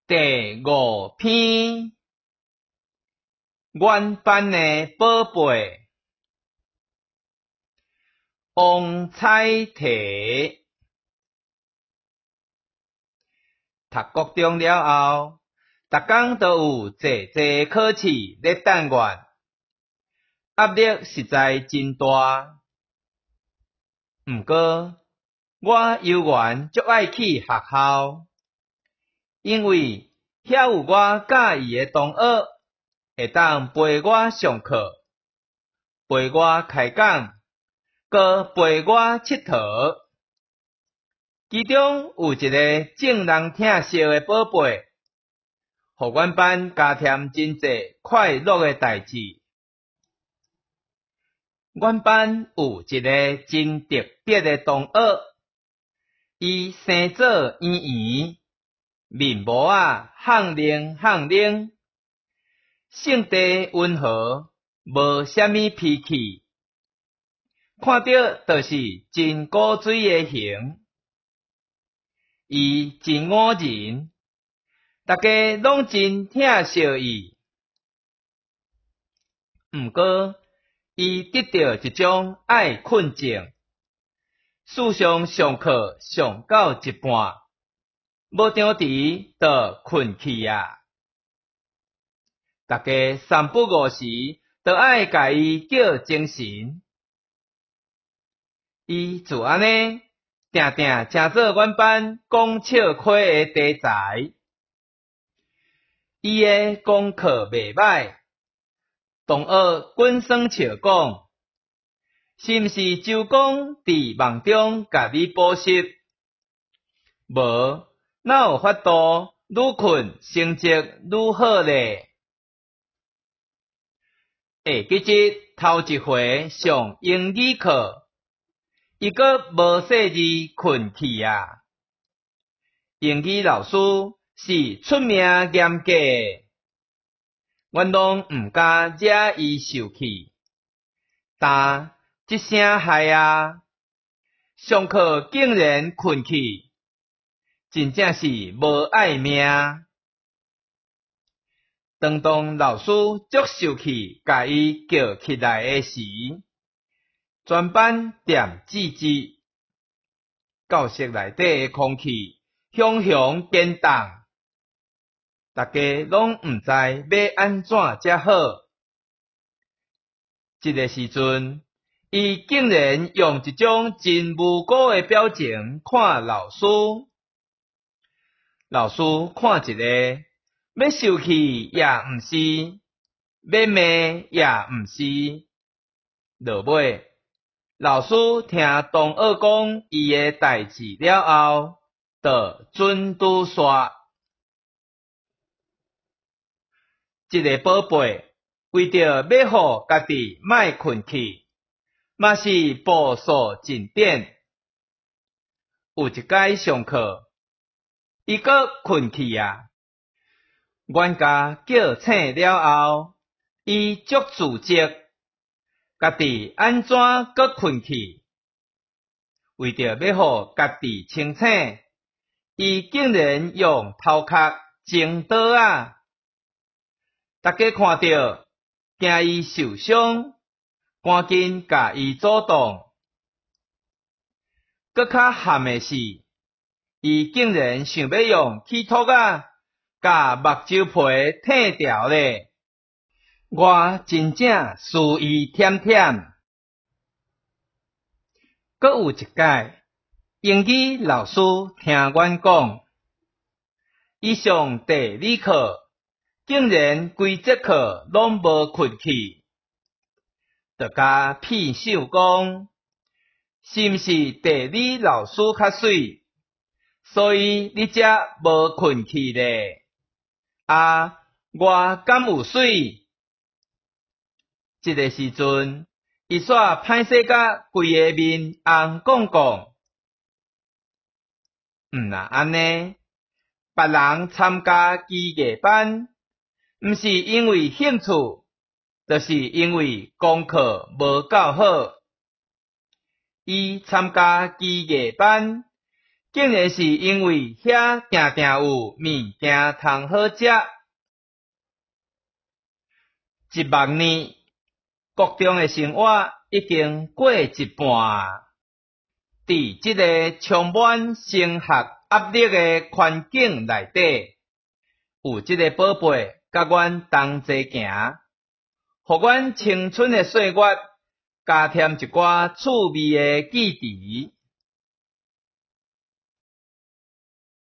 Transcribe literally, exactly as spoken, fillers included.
第五篇，原班的宝贝，王彩题。读国中了后，逐工都有济济考试咧等阮，压力实在真大。毋过，我犹原足爱去学校，因为遐有我喜意的同学，会当陪我上课，陪我开讲，搁陪我佚佗。其中有一个正人疼惜的宝贝，互阮班加添真济快乐的代志。阮班有一个真特别的同学，伊生做圆圆，面毛啊烘冷烘冷，性地温和，无啥物脾气，看着就是真古锥的型。伊真五人，大家拢真疼惜伊。毋过，伊得到一种爱困症，事上上课上到一半，无张弛就困去啊。大家三不五时都爱甲伊叫精神。伊就安尼，定定成做阮班讲笑亏的题材。伊的功课袂歹，同学滚耍笑讲，是毋是周公伫梦中甲你补习？无，哪有法度愈困成绩愈好咧？下几日头一回上英语课，伊阁无细字困去啊！英语老师是出名严格的，阮拢毋敢惹伊受气。但一声害啊，上课竟然困去，真正是无爱命。当当老师足受气，甲伊叫起来的时，全班点指指，教室内底的空气熊熊颠动，大家拢毋知要安怎才好。这个时阵，伊竟然用一种真无辜的表情看老师，老师看一个，要生气也毋是，要骂也毋是。落尾，老师听同学讲伊的代志了后，就准拄煞。这个宝贝为着要互家己莫困去，嘛是步数真点。有一摆上课，伊阁困去啊！阮家叫醒了后，伊足自责，家己安怎阁困去？为着要互家己清醒，伊竟然用头壳争倒啊！大家看到，惊伊受伤，赶紧甲伊阻挡。搁较憾的是，伊竟然想要用铁托啊，甲目睭皮剃掉咧。我真正思伊忝忝。搁有一摆，英语老师听阮讲，伊上地理课竟然规节课拢无困去，就甲骗手讲，是毋是地理老师较水，所以你才无困去咧？啊，我敢有水？这个时阵，伊煞歹势甲规个面红讲讲。毋若安尼，别人参加技艺班，毋是因为兴趣，就是因为功课无够好。伊参加技艺班， 竟然是因为遐定定有物件通好食。一万年，国中的生活已经过一半。伫即个充满升学压力的环境内底，有即个宝贝甲阮同齐行，互阮青春的岁月加添一寡趣味的记忆。